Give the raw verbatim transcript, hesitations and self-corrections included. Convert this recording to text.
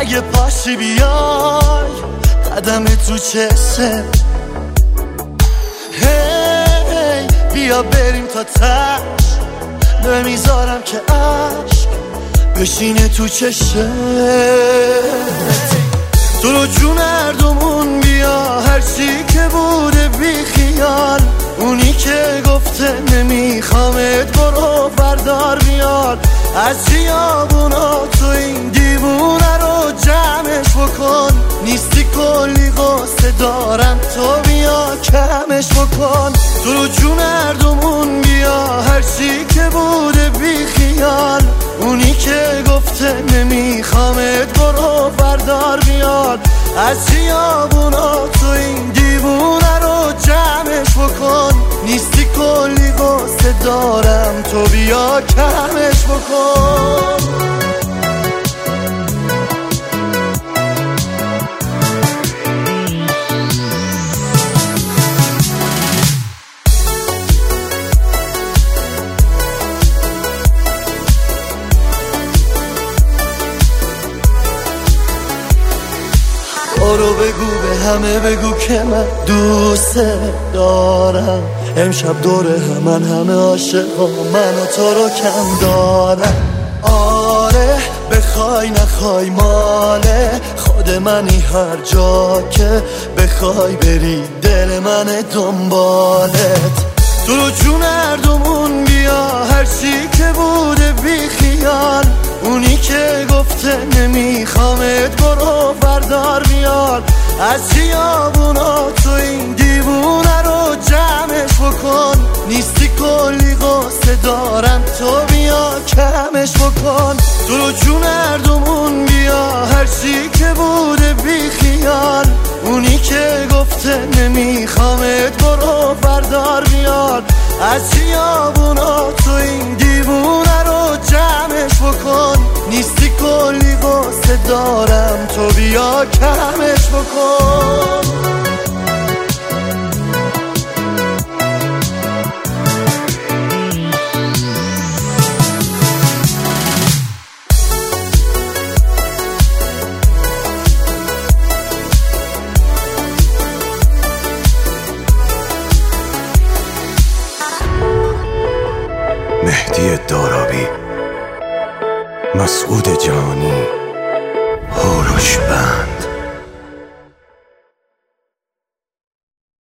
اگه پاشی بیای قدم تو چشم، هی بیا بریم تا تش، نمیذارم که عشق بشینه تو چشم. تو رو جون هردومون بیا، هرچی که بوده بی خیال، اونی که گفته نمیخوامت برو بردار بیار. از خیابونا تو این دیوونه رو جمعش بکن، نیستی کلی قصه دارم تو بیا کمش بکن. تو رو جون هردومون بیا، هرچی که بوده بی خیال، اونی که گفته نمیخوامت برو بردار بیار. از خیابونا تو این دیوونه رو جمعش بکن، نیستی کلی قصه دارم تو بیا کمش بکن. برو بگو به همه بگو که من دوست دارم، امشب دور همن همه عاشقا من و تو رو کم دارم. آره بخوای نخوای ماله خود منی، هر جا که بخوای بری دل من دنبالت. تو رو جون هردومون بیا، هرچی که بوده بی خیال، اونی که گفته نمیخوامت برو بردار بیار. از خیابونا تو این دیوونه رو جمعش بکن، نیستی کلی قصه دارم تو بیا کمش بکن. تو رو جون هردومون بیا، هرچی که بوده بی خیال، اونی که گفته نمیخوامت برو بردار بیار. از خیابونا تو این دیوونه رو جمعش بکن، نیستی کلی قصه دارم تو بیا کمش بکن. مهدی دارابی، مسعود جانی.